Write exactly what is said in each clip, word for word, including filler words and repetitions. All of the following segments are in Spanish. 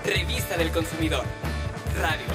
Revista del Consumidor. Radio.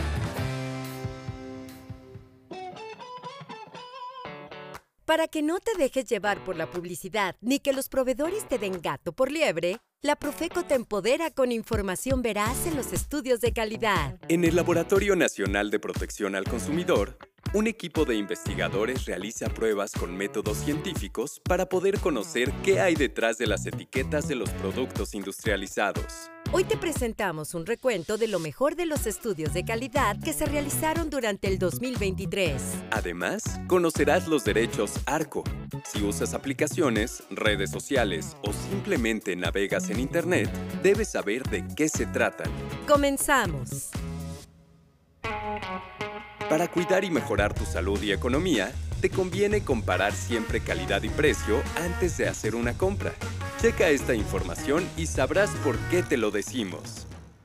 Para que no te dejes llevar por la publicidad ni que los proveedores te den gato por liebre, la Profeco te empodera con información veraz en los estudios de calidad. En el Laboratorio Nacional de Protección al Consumidor, un equipo de investigadores realiza pruebas con métodos científicos para poder conocer qué hay detrás de las etiquetas de los productos industrializados. Hoy te presentamos un recuento de lo mejor de los estudios de calidad que se realizaron durante el dos mil veintitrés. Además, conocerás los derechos ARCO. Si usas aplicaciones, redes sociales o simplemente navegas en Internet, debes saber de qué se tratan. ¡Comenzamos! Para cuidar y mejorar tu salud y economía, te conviene comparar siempre calidad y precio antes de hacer una compra. Checa esta información y sabrás por qué te lo decimos.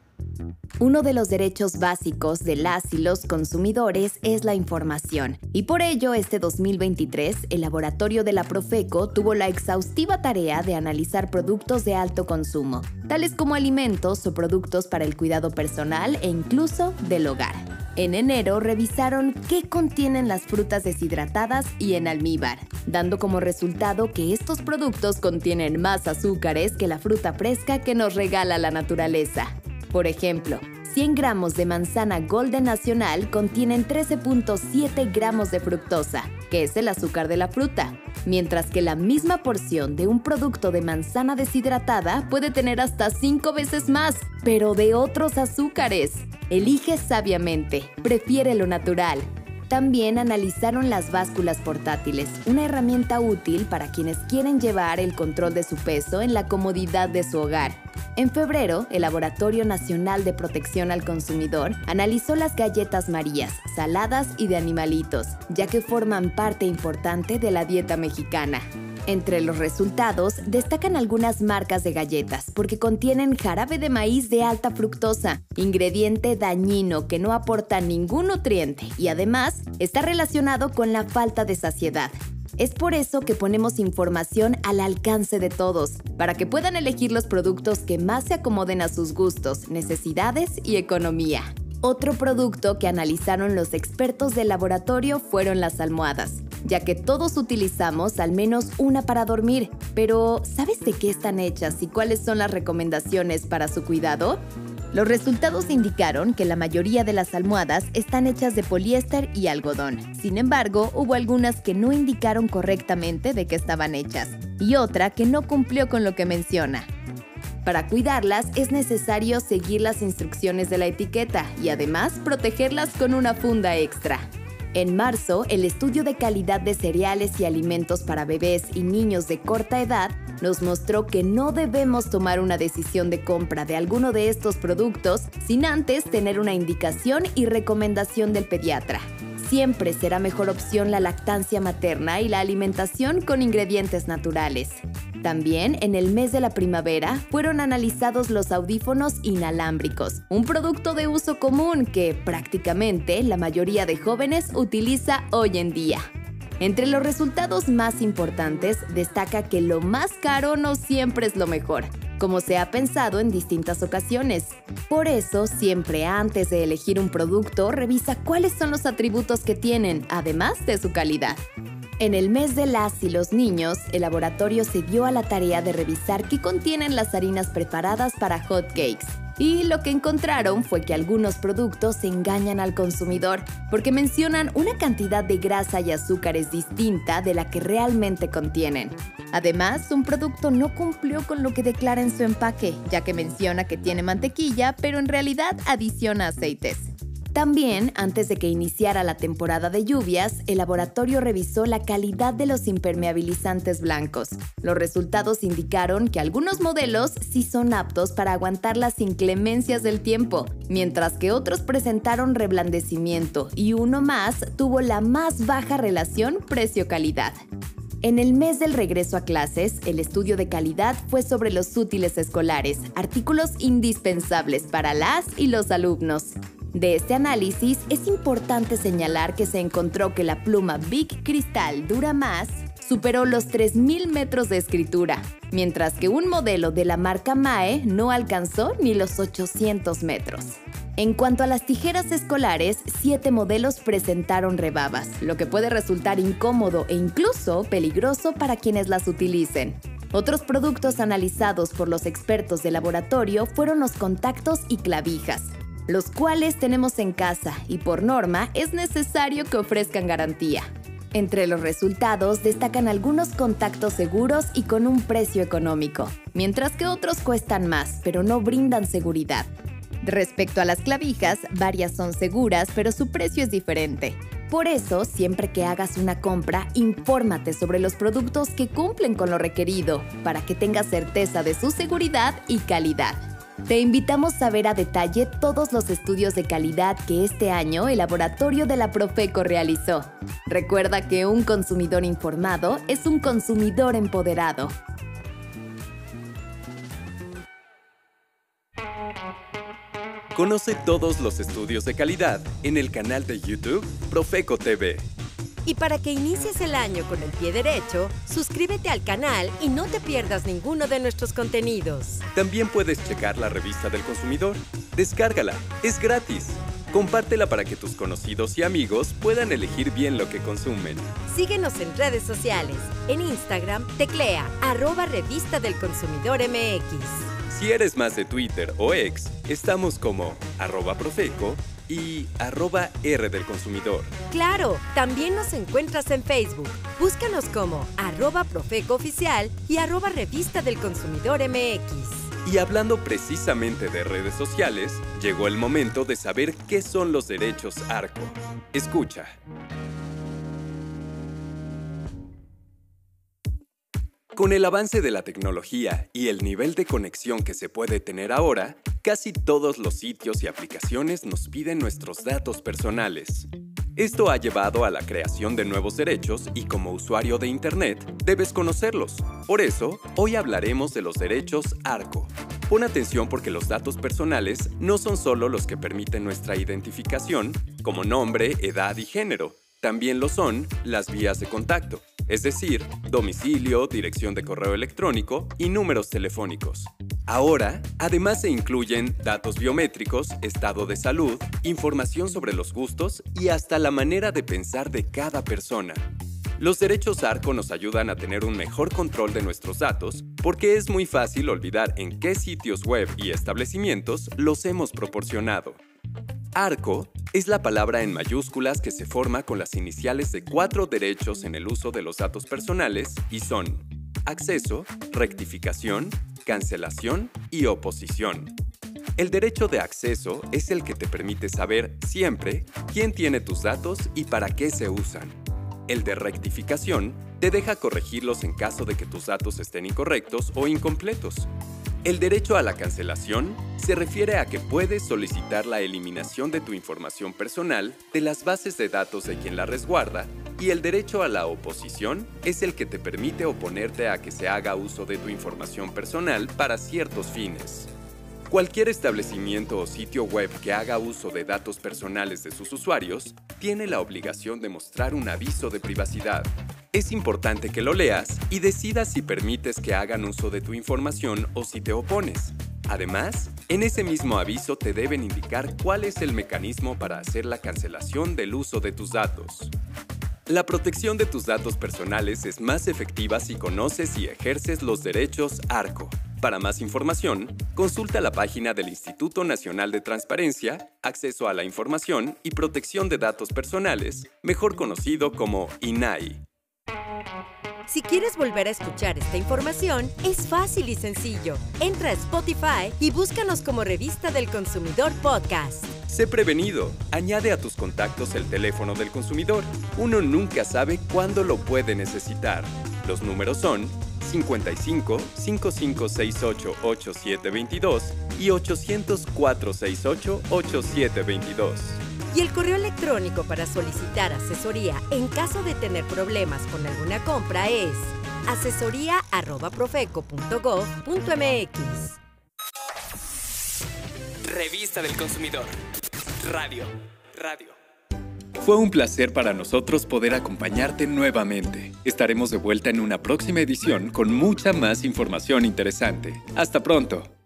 Uno de los derechos básicos de las y los consumidores es la información. Y por ello, este dos mil veintitrés, el laboratorio de la Profeco tuvo la exhaustiva tarea de analizar productos de alto consumo, tales como alimentos o productos para el cuidado personal e incluso del hogar. En enero revisaron qué contienen las frutas deshidratadas y en almíbar, dando como resultado que estos productos contienen más azúcares que la fruta fresca que nos regala la naturaleza. Por ejemplo, cien gramos de manzana Golden Nacional contienen trece punto siete gramos de fructosa, que es el azúcar de la fruta, mientras que la misma porción de un producto de manzana deshidratada puede tener hasta cinco veces más, pero de otros azúcares. Elige sabiamente, prefiere lo natural. También analizaron las básculas portátiles, una herramienta útil para quienes quieren llevar el control de su peso en la comodidad de su hogar. En febrero, el Laboratorio Nacional de Protección al Consumidor analizó las galletas Marías, saladas y de animalitos, ya que forman parte importante de la dieta mexicana. Entre los resultados, destacan algunas marcas de galletas porque contienen jarabe de maíz de alta fructosa, ingrediente dañino que no aporta ningún nutriente y además está relacionado con la falta de saciedad. Es por eso que ponemos información al alcance de todos, para que puedan elegir los productos que más se acomoden a sus gustos, necesidades y economía. Otro producto que analizaron los expertos del laboratorio fueron las almohadas, ya que todos utilizamos al menos una para dormir. Pero, ¿sabes de qué están hechas y cuáles son las recomendaciones para su cuidado? Los resultados indicaron que la mayoría de las almohadas están hechas de poliéster y algodón. Sin embargo, hubo algunas que no indicaron correctamente de qué estaban hechas, y otra que no cumplió con lo que menciona. Para cuidarlas es necesario seguir las instrucciones de la etiqueta y además protegerlas con una funda extra. En marzo, el estudio de calidad de cereales y alimentos para bebés y niños de corta edad nos mostró que no debemos tomar una decisión de compra de alguno de estos productos sin antes tener una indicación y recomendación del pediatra. Siempre será mejor opción la lactancia materna y la alimentación con ingredientes naturales. También, en el mes de la primavera, fueron analizados los audífonos inalámbricos, un producto de uso común que prácticamente la mayoría de jóvenes utiliza hoy en día. Entre los resultados más importantes, destaca que lo más caro no siempre es lo mejor, como se ha pensado en distintas ocasiones. Por eso, siempre antes de elegir un producto, revisa cuáles son los atributos que tienen, además de su calidad. En el mes de las y los niños, el laboratorio se dio a la tarea de revisar qué contienen las harinas preparadas para hot cakes. Y lo que encontraron fue que algunos productos engañan al consumidor porque mencionan una cantidad de grasa y azúcares distinta de la que realmente contienen. Además, un producto no cumplió con lo que declara en su empaque, ya que menciona que tiene mantequilla, pero en realidad adiciona aceites. También, antes de que iniciara la temporada de lluvias, el laboratorio revisó la calidad de los impermeabilizantes blancos. Los resultados indicaron que algunos modelos sí son aptos para aguantar las inclemencias del tiempo, mientras que otros presentaron reblandecimiento y uno más tuvo la más baja relación precio-calidad. En el mes del regreso a clases, el estudio de calidad fue sobre los útiles escolares, artículos indispensables para las y los alumnos. De este análisis, es importante señalar que se encontró que la pluma Bic Cristal dura más, superó los tres mil metros de escritura, mientras que un modelo de la marca M A E no alcanzó ni los ochocientos metros. En cuanto a las tijeras escolares, siete modelos presentaron rebabas, lo que puede resultar incómodo e incluso peligroso para quienes las utilicen. Otros productos analizados por los expertos de laboratorio fueron los contactos y clavijas, los cuales tenemos en casa y por norma es necesario que ofrezcan garantía. Entre los resultados destacan algunos contactos seguros y con un precio económico, mientras que otros cuestan más, pero no brindan seguridad. Respecto a las clavijas, varias son seguras, pero su precio es diferente. Por eso, siempre que hagas una compra, infórmate sobre los productos que cumplen con lo requerido, para que tengas certeza de su seguridad y calidad. Te invitamos a ver a detalle todos los estudios de calidad que este año el laboratorio de la Profeco realizó. Recuerda que un consumidor informado es un consumidor empoderado. Conoce todos los estudios de calidad en el canal de YouTube Profeco T V. Y para que inicies el año con el pie derecho, suscríbete al canal y no te pierdas ninguno de nuestros contenidos. También puedes checar la revista del consumidor. Descárgala, es gratis. Compártela para que tus conocidos y amigos puedan elegir bien lo que consumen. Síguenos en redes sociales. En Instagram, teclea arroba Revista del Consumidor M X. Si eres más de Twitter o X, estamos como arroba Profeco y arroba R del Consumidor. ¡Claro! También nos encuentras en Facebook. Búscanos como arroba Profeco Oficial y arroba Revista del Consumidor M X. Y hablando precisamente de redes sociales, llegó el momento de saber qué son los derechos ARCO. Escucha. Con el avance de la tecnología y el nivel de conexión que se puede tener ahora, casi todos los sitios y aplicaciones nos piden nuestros datos personales. Esto ha llevado a la creación de nuevos derechos y como usuario de Internet debes conocerlos. Por eso, hoy hablaremos de los derechos ARCO. Pon atención porque los datos personales no son solo los que permiten nuestra identificación, como nombre, edad y género. También lo son las vías de contacto, es decir, domicilio, dirección de correo electrónico y números telefónicos. Ahora, además se incluyen datos biométricos, estado de salud, información sobre los gustos y hasta la manera de pensar de cada persona. Los derechos ARCO nos ayudan a tener un mejor control de nuestros datos porque es muy fácil olvidar en qué sitios web y establecimientos los hemos proporcionado. ARCO es la palabra en mayúsculas que se forma con las iniciales de cuatro derechos en el uso de los datos personales y son acceso, rectificación, cancelación y oposición. El derecho de acceso es el que te permite saber siempre quién tiene tus datos y para qué se usan. El de rectificación te deja corregirlos en caso de que tus datos estén incorrectos o incompletos. El derecho a la cancelación se refiere a que puedes solicitar la eliminación de tu información personal de las bases de datos de quien la resguarda y el derecho a la oposición es el que te permite oponerte a que se haga uso de tu información personal para ciertos fines. Cualquier establecimiento o sitio web que haga uso de datos personales de sus usuarios tiene la obligación de mostrar un aviso de privacidad. Es importante que lo leas y decidas si permites que hagan uso de tu información o si te opones. Además, en ese mismo aviso te deben indicar cuál es el mecanismo para hacer la cancelación del uso de tus datos. La protección de tus datos personales es más efectiva si conoces y ejerces los derechos ARCO. Para más información, consulta la página del Instituto Nacional de Transparencia, Acceso a la Información y Protección de Datos Personales, mejor conocido como I N A I. Si quieres volver a escuchar esta información, es fácil y sencillo. Entra a Spotify y búscanos como Revista del Consumidor Podcast. Sé prevenido. Añade a tus contactos el teléfono del consumidor. Uno nunca sabe cuándo lo puede necesitar. Los números son cincuenta y cinco, cinco cinco seis ocho, ocho siete dos dos y ochocientos, cuatrocientos sesenta y ocho, ochenta y siete veintidós. Y el correo electrónico para solicitar asesoría en caso de tener problemas con alguna compra es asesoría arroba profeco punto gov punto mx. Revista del Consumidor. Radio. Radio. Fue un placer para nosotros poder acompañarte nuevamente. Estaremos de vuelta en una próxima edición con mucha más información interesante. ¡Hasta pronto!